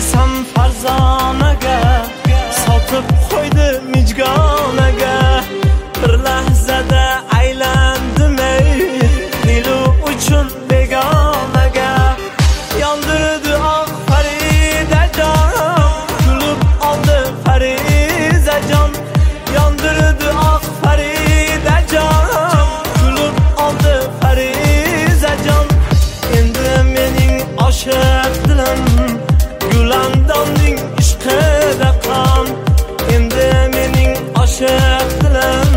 desam farzonaga, sotib qo'ydi mijgonaga. Bir lahzada aylandim ey Nilu uchun begonaga. Yondirdi oq Faridajon, kulib oldi Farizajon. Yondirdi oq Faridajon, kulib oldi Farizajon. Endi mening oshiq dilim Gulandonning ishqida qon. Endi mening oshiq dilim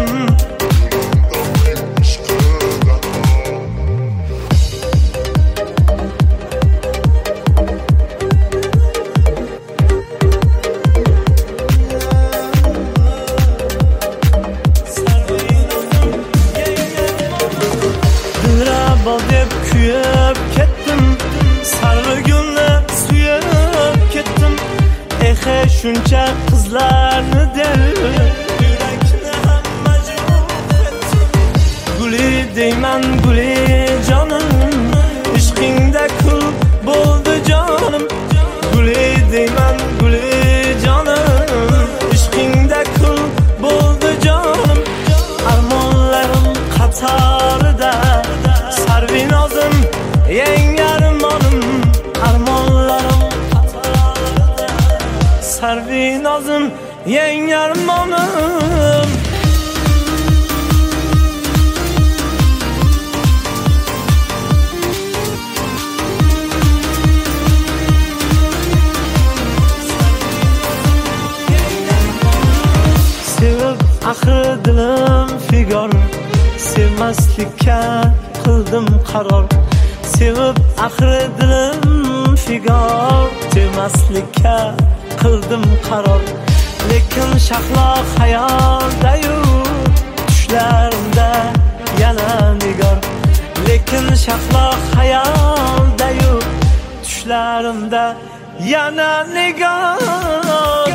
Dilrabo deb kuyib ketdim, sarvi gulni suyib ketdim. Ehe shuncha qizlarni del yurakni ham majruh etdim. Guli deyman guli jonim, ishqingda kul bo'ldi jonim. Guli deyman guli jonim, ishqingda kul bo'ldi jonim. Armonlarim qatorida sarvinozim yengarmonim. Armonlarim qatorida sarvinozim yengarmonim. Sevib axir dilim figar, sevmaslikka qildim qaror. Sevib axir dilim figar, sevmaslikka qildim qaror. Lekin shahlo xayoldayu tushlarimda yana nigor. Lekin shahlo xayoldayu tushlarimda yana nigor.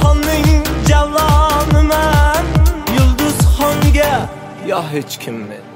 Zuhraxonning javoniman, Yulduzxonga yo hech kim men.